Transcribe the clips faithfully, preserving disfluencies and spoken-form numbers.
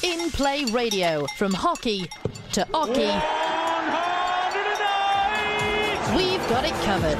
In Play Radio. From hockey to hockey, we've got it covered.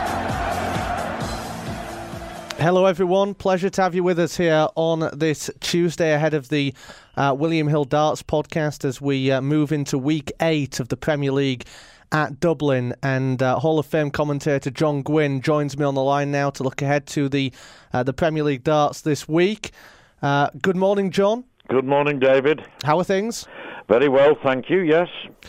Hello everyone, pleasure to have you with us here on this Tuesday ahead of the uh, William Hill Darts podcast as we uh, move into week eight of the Premier League at Dublin, and uh, Hall of Fame commentator John Gwynn joins me on the line now to look ahead to the uh, the Premier League Darts this week. Uh, good morning, John. Good morning, David. How are things? Very well, thank you, yes.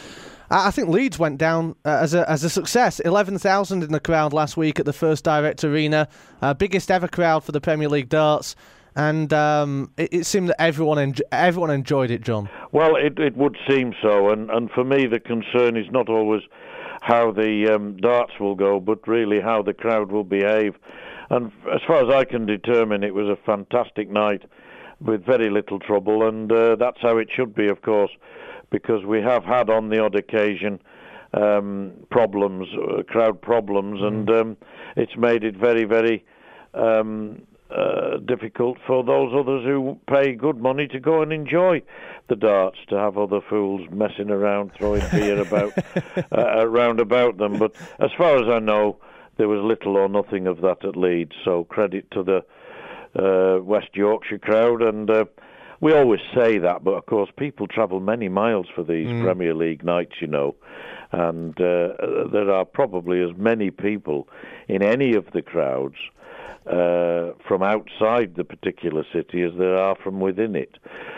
I think Leeds went down uh, as a as a success. eleven thousand in the crowd last week at the First Direct Arena. Uh, biggest ever crowd for the Premier League Darts. And um, it, it seemed that everyone enjo- everyone enjoyed it, John. Well, it, it would seem so. And, and for me, the concern is not always how the um, darts will go, but really how the crowd will behave. And as far as I can determine, it was a fantastic night with very little trouble. And uh, that's how it should be, of course, because we have had on the odd occasion um, problems, uh, crowd problems, mm. and um, it's made it very, very um, uh, difficult for those others who pay good money to go and enjoy the darts, to have other fools messing around, throwing beer about uh, around about them. But as far as I know, there was little or nothing of that at Leeds, so credit to the uh, West Yorkshire crowd. And uh, we always say that, but of course people travel many miles for these mm. Premier League nights, you know, and uh, there are probably as many people in any of the crowds uh, from outside the particular city as there are from within it.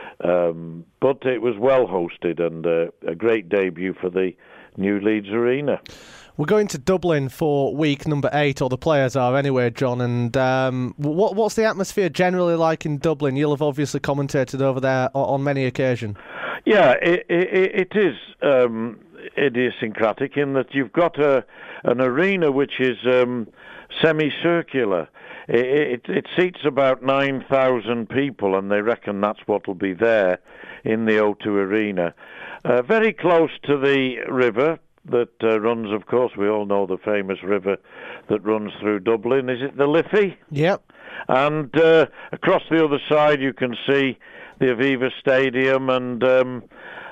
Um, but it was well hosted and uh, a great debut for the new Leeds Arena. We're going to Dublin for week number eight, or the players are anyway, John. And um, what, what's the atmosphere generally like in Dublin? You'll have obviously commentated over there on many occasions. Yeah, it, it, it is um, idiosyncratic in that you've got a, an arena which is um, semicircular. It, it, it seats about nine thousand people, and they reckon that's what will be there in the O two Arena. Uh, very close to the river that uh, runs, of course, we all know the famous river that runs through Dublin. Is it the Liffey? Yep. And uh, across the other side you can see the Aviva Stadium, and um,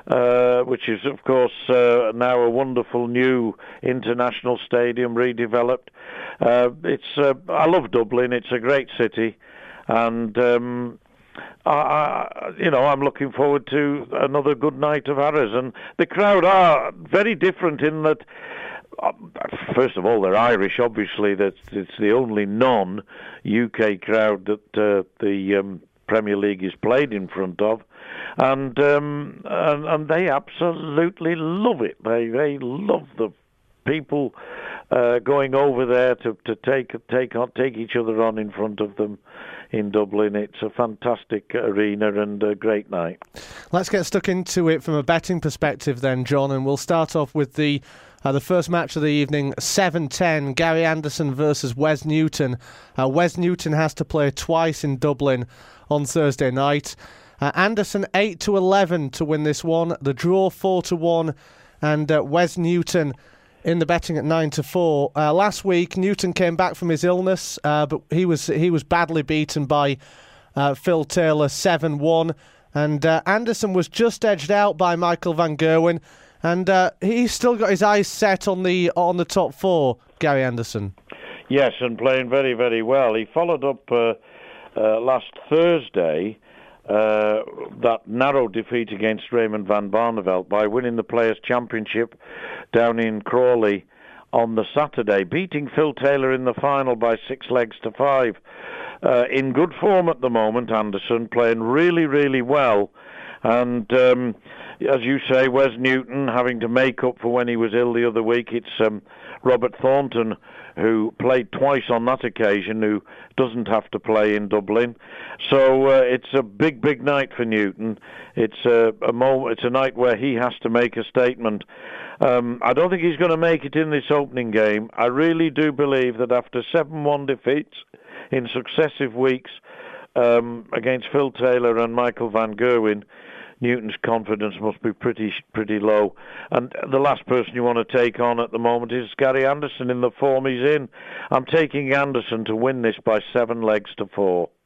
uh, which is, of course, uh, now a wonderful new international stadium redeveloped. Uh, it's uh, I love Dublin. It's a great city, and um, I, I, you know, I'm looking forward to another good night of Harris. And the crowd are very different in that, uh, first of all, they're Irish. Obviously, that it's the only non-U K crowd that uh, the um, Premier League is played in front of, and um, and, and they absolutely love it. They they love the people uh, going over there to, to take take on take each other on in front of them in Dublin. It's a fantastic arena and a great night. Let's get stuck into it from a betting perspective then, John, and we'll start off with the uh, the first match of the evening, seven ten, Gary Anderson versus Wes Newton. Uh, Wes Newton has to play twice in Dublin on Thursday night. Uh, Anderson eight to eleven to win this one, the draw four to one, and uh, Wes Newton in the betting at nine to four. Uh, last week, Newton came back from his illness, uh, but he was he was badly beaten by uh, Phil Taylor seven one, and uh, Anderson was just edged out by Michael Van Gerwen, and uh, he's still got his eyes set on the on the top four, Gary Anderson. Yes, and playing very, very well. He followed up uh, uh, last Thursday Uh, that narrow defeat against Raymond van Barneveld by winning the Players' Championship down in Crawley on the Saturday, beating Phil Taylor in the final by six legs to five. Uh, in good form at the moment, Anderson, playing really, really well. And um, as you say, Wes Newton having to make up for when he was ill the other week. It's um, Robert Thornton, who played twice on that occasion, who doesn't have to play in Dublin. So uh, it's a big, big night for Newton. It's a, a mo- It's a night where he has to make a statement. Um, I don't think he's going to make it in this opening game. I really do believe that after seven one defeats in successive weeks um, against Phil Taylor and Michael Van Gerwen, Newton's confidence must be pretty pretty low. And the last person you want to take on at the moment is Gary Anderson in the form he's in. I'm taking Anderson to win this by seven legs to four.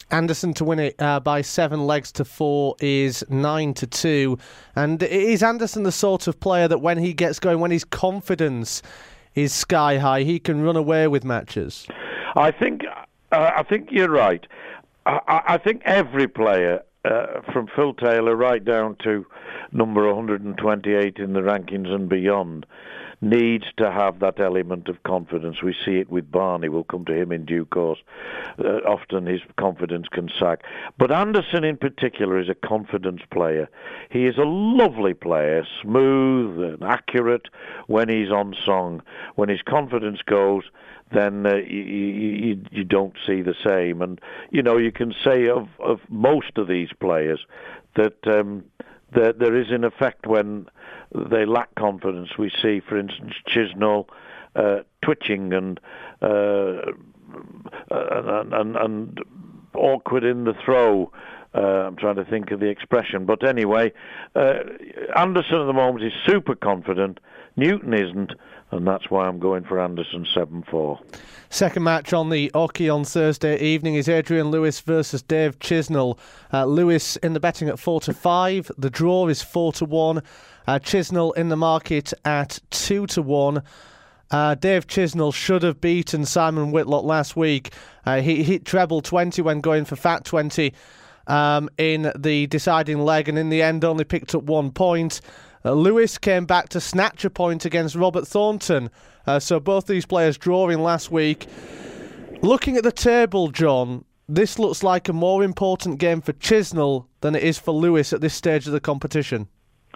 Anderson to win it uh, by seven legs to four is nine to two. And is Anderson the sort of player that when he gets going, when his confidence is sky high, he can run away with matches? I think uh, I think you're right. I, I think every player, uh, from Phil Taylor right down to number one hundred twenty-eight in the rankings and beyond, needs to have that element of confidence. We see it with Barney. We'll come to him in due course. Uh, often his confidence can sag. But Anderson in particular is a confidence player. He is a lovely player, smooth and accurate when he's on song. When his confidence goes, then uh, you, you, you don't see the same. And, you know, you can say of, of most of these players that um, there, there is an effect when they lack confidence. We see, for instance, Chisnall uh, twitching and, uh, and, and and awkward in the throw. Uh, I'm trying to think of the expression. But anyway, uh, Anderson at the moment is super confident. Newton isn't, and that's why I'm going for Anderson seven four. Second match on the Hockey on Thursday evening is Adrian Lewis versus Dave Chisnall. Uh, Lewis in the betting at four to five. The draw is four to one. Uh, Chisnall in the market at two to one. Uh, Dave Chisnall should have beaten Simon Whitlock last week. Uh, he hit treble twenty when going for fat twenty um, in the deciding leg, and in the end only picked up one point. Uh, Lewis came back to snatch a point against Robert Thornton. Uh, so both these players drawing last week. Looking at the table, John, this looks like a more important game for Chisnall than it is for Lewis at this stage of the competition.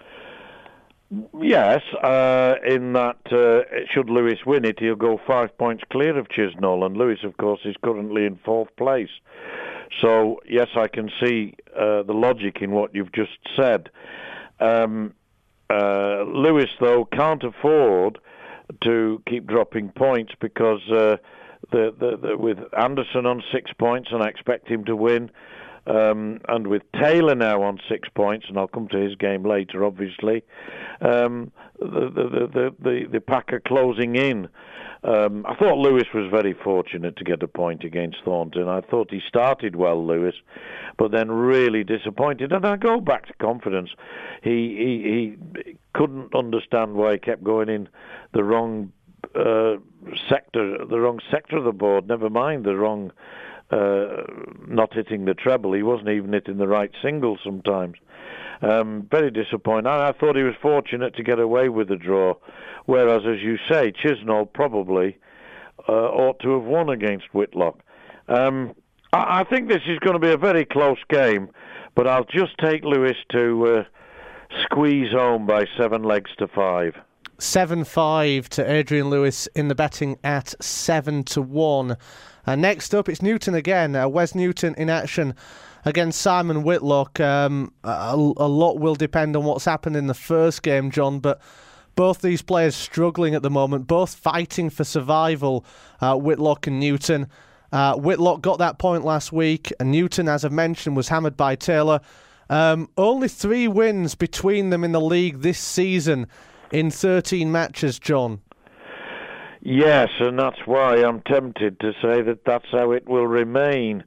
Yes, uh, in that uh, should Lewis win it, he'll go five points clear of Chisnall, and Lewis, of course, is currently in fourth place. So, yes, I can see uh, the logic in what you've just said. Um, uh, Lewis, though, can't afford to keep dropping points because uh, the, the, the, with Anderson on six points, and I expect him to win, Um, and with Taylor now on six points, and I'll come to his game later, obviously, um, the, the, the, the, the pack are closing in. Um, I thought Lewis was very fortunate to get a point against Thornton. I thought he started well, Lewis, but then really disappointed. And I go back to confidence. He, he, he couldn't understand why he kept going in the wrong uh, sector, the wrong sector of the board, never mind the wrong Uh, not hitting the treble. He wasn't even hitting the right single sometimes. Um, very disappointing. I, I thought he was fortunate to get away with the draw, whereas, as you say, Chisnall probably uh, ought to have won against Whitlock. Um, I, I think this is going to be a very close game, but I'll just take Lewis to uh, squeeze home by seven legs to five. seven five to Adrian Lewis in the betting at seven to one. Uh, next up, it's Newton again. Uh, Wes Newton in action against Simon Whitlock. Um, a, a lot will depend on what's happened in the first game, John, but both these players struggling at the moment, both fighting for survival, uh, Whitlock and Newton. Uh, Whitlock got that point last week, and Newton, as I've mentioned, was hammered by Taylor. Um, only three wins between them in the league this season in thirteen matches, John. Yes, and that's why I'm tempted to say that that's how it will remain,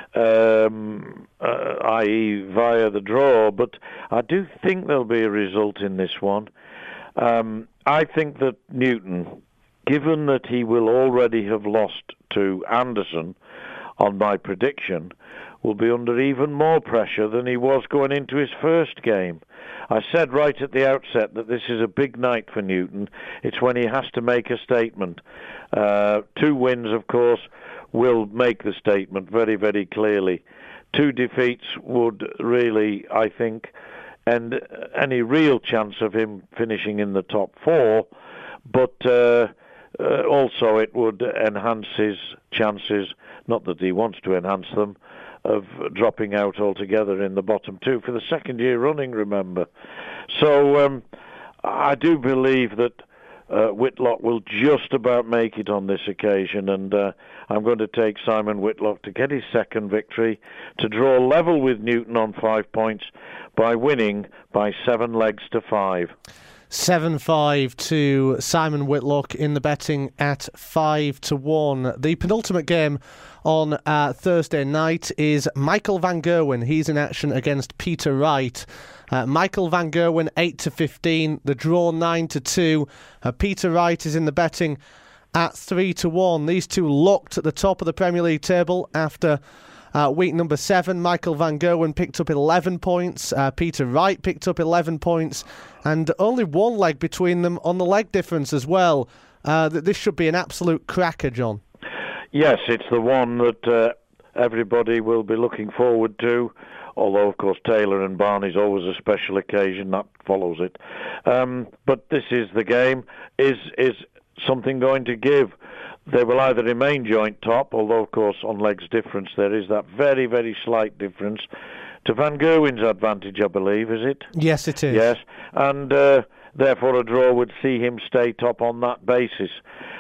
um, uh, that is via the draw. But I do think there'll be a result in this one. Um, I think that Newton, given that he will already have lost to Anderson on my prediction, will be under even more pressure than he was going into his first game. I said right at the outset that this is a big night for Newton. It's when he has to make a statement. Uh, two wins, of course, will make the statement very, very clearly. Two defeats would really, I think, end any real chance of him finishing in the top four, but uh, uh, also it would enhance his chances, not that he wants to enhance them, of dropping out altogether in the bottom two for the second year running, remember. So um, I do believe that uh, Whitlock will just about make it on this occasion, and uh, I'm going to take Simon Whitlock to get his second victory, to draw level with Newton on five points by winning by seven legs to five. seven five to Simon Whitlock in the betting at five to one. The penultimate game on uh, Thursday night is Michael van Gerwen. He's in action against Peter Wright. Uh, Michael van Gerwen eight to fifteen, the draw nine to two. Uh, Peter Wright is in the betting at three to one. These two locked at the top of the Premier League table after Uh, week number seven. Michael van Gerwen picked up eleven points. Uh, Peter Wright picked up eleven points. And only one leg between them on the leg difference as well. Uh, this should be an absolute cracker, John. Yes, it's the one that uh, everybody will be looking forward to. Although, of course, Taylor and Barney's always a special occasion. That follows it. Um, but this is the game. Is, is something going to give? They will either remain joint top, although, of course, on legs difference, there is that very, very slight difference to Van Gerwen's advantage, I believe, is it? Yes, it is. Yes, and uh, therefore a draw would see him stay top on that basis.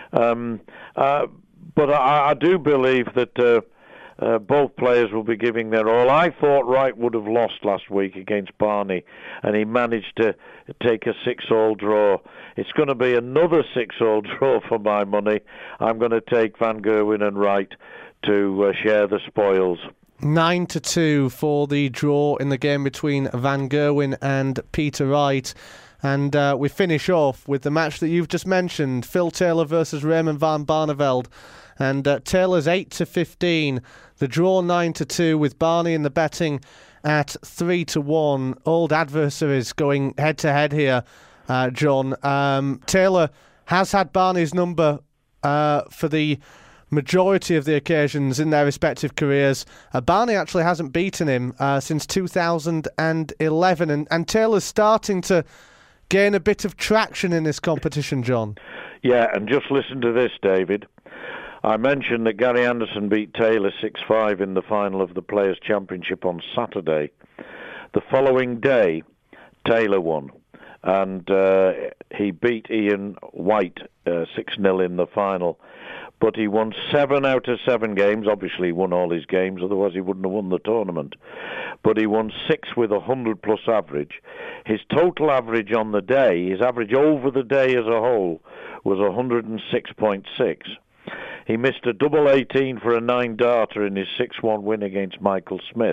Um, uh, but I, I do believe that uh, uh, both players will be giving their all. I thought Wright would have lost last week against Barney, and he managed to take a six-all draw. It's going to be another six-all draw for my money. I'm going to take Van Gerwen and Wright to uh, share the spoils. Nine to two for the draw in the game between Van Gerwen and Peter Wright. And uh, we finish off with the match that you've just mentioned, Phil Taylor versus Raymond van Barneveld. And uh, Taylor's eight to fifteen, the draw nine to two, with Barney in the betting at three to one. Old adversaries going head to head here, uh, John. Um, Taylor has had Barney's number uh, for the majority of the occasions in their respective careers. Uh, Barney actually hasn't beaten him uh, since two thousand eleven, and, and Taylor's starting to gain a bit of traction in this competition, John. Yeah, and just listen to this, David. I mentioned that Gary Anderson beat Taylor six five in the final of the Players' Championship on Saturday. The following day, Taylor won, and uh, he beat Ian White uh, six nil in the final. But he won seven out of seven games. Obviously, he won all his games, otherwise he wouldn't have won the tournament. But he won six with a one hundred plus average. His total average on the day, his average over the day as a whole, was one hundred six point six. He missed a double eighteen for a nine-darter in his six one win against Michael Smith.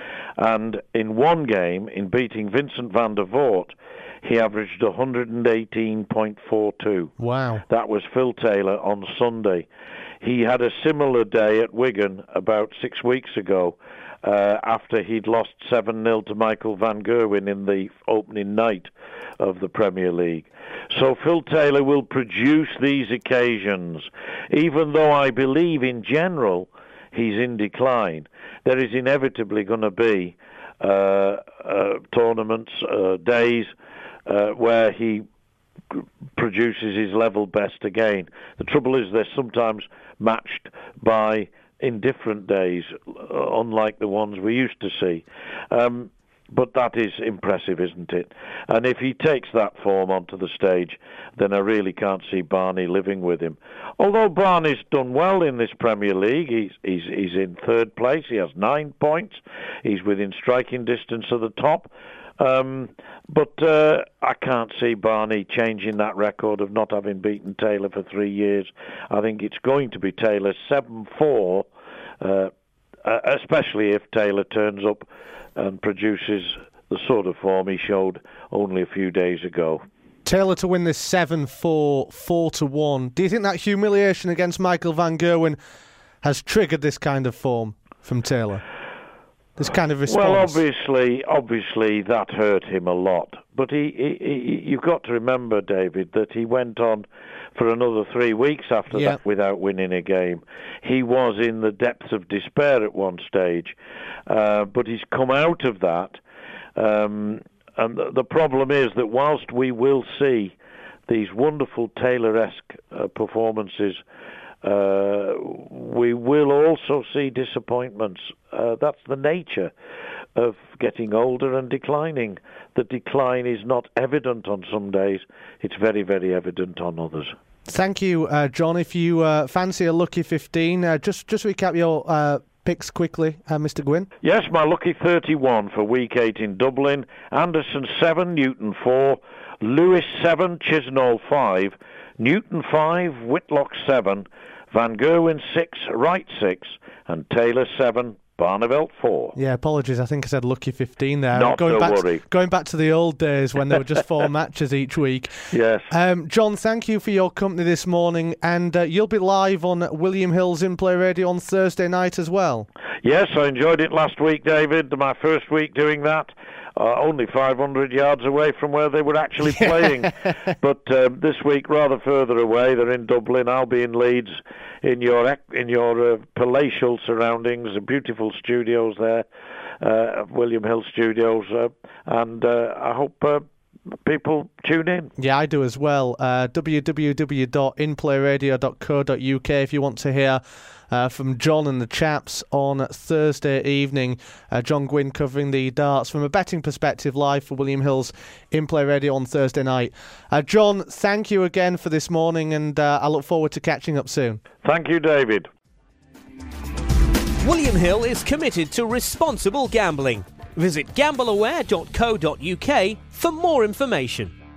And in one game, in beating Vincent van der Voort, he averaged one hundred eighteen point four two. Wow. That was Phil Taylor on Sunday. He had a similar day at Wigan about six weeks ago uh, after he'd lost seven nil to Michael van Gerwen in the opening night of the Premier League. So Phil Taylor will produce these occasions, even though I believe in general he's in decline. There is inevitably going to be uh, uh, tournaments, uh, days, uh, where he g- produces his level best again. The trouble is they're sometimes matched by indifferent days, uh, unlike the ones we used to see. Um, But that is impressive, isn't it? And if he takes that form onto the stage, then I really can't see Barney living with him. Although Barney's done well in this Premier League, he's, he's, he's in third place, he has nine points, he's within striking distance of the top. Um, but uh, I can't see Barney changing that record of not having beaten Taylor for three years. I think it's going to be Taylor seven four, uh, especially if Taylor turns up and produces the sort of form he showed only a few days ago. Taylor to win this seven four, four to one. Do you think that humiliation against Michael van Gerwen has triggered this kind of form from Taylor? This kind of response? Well, obviously, obviously that hurt him a lot. But he, he, he, you've got to remember, David, that he went on for another three weeks after yeah. that without winning a game. He was in the depths of despair at one stage, uh, but he's come out of that. Um, and the, the problem is that whilst we will see these wonderful Taylor-esque uh, performances, uh, we will also see disappointments. Uh, that's the nature of getting older and declining. The decline is not evident on some days. It's very, very evident on others. Thank you, uh, John. If you uh, fancy a lucky fifteen, uh, just just recap your uh, picks quickly, uh, Mister Gwynn. Yes, my lucky thirty-one for week eight in Dublin. Anderson seven, Newton four, Lewis seven, Chisnall five, Newton five, Whitlock seven, Van Gerwen six, Wright six, and Taylor seven, Barneveld four. Yeah, apologies. I think I said lucky fifteen there. Not going to back worry. To, going back to the old days when there were just four matches each week. Yes. Um, John, thank you for your company this morning, and uh, you'll be live on William Hill's In Play Radio on Thursday night as well. Yes, I enjoyed it last week, David. My first week doing that. Uh, only five hundred yards away from where they were actually playing. But um, this week, rather further away. They're in Dublin. I'll be in Leeds, in your in your uh, palatial surroundings, beautiful studios there, uh, William Hill Studios, uh, and uh, I hope uh, people tune in. Yeah, I do as well. Uh, w w w dot in play radio dot co dot u k if you want to hear Uh, from John and the chaps on Thursday evening. Uh, John Gwynn covering the darts from a betting perspective live for William Hill's In Play Radio on Thursday night. Uh, John, thank you again for this morning, and uh, I look forward to catching up soon. Thank you, David. William Hill is committed to responsible gambling. Visit gamble aware dot co dot u k for more information.